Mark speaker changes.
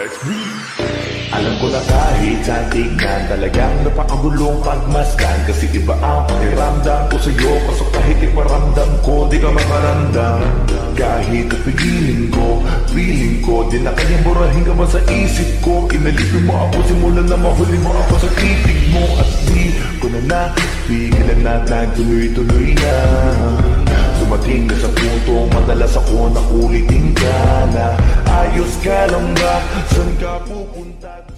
Speaker 1: Alam ko na kahit sa tignan, talagang napakagulong pagmasdan. Kasi iba ang pakiramdam ko sa'yo, kaso kahit iparamdam ko, di ka makaramdam. Kahit napigilin ko, feeling ko, di na kayang burahin ka ba sa isip ko. Inalipin mo ako, simulan na mahuli mo ako sa titig mo. At di ko na napigilan na nagtuloy-tuloy na. Dumating ka sa puntong madalas ako na ulitin ka na. Ayos ka lang ba? Saan ka pupunta?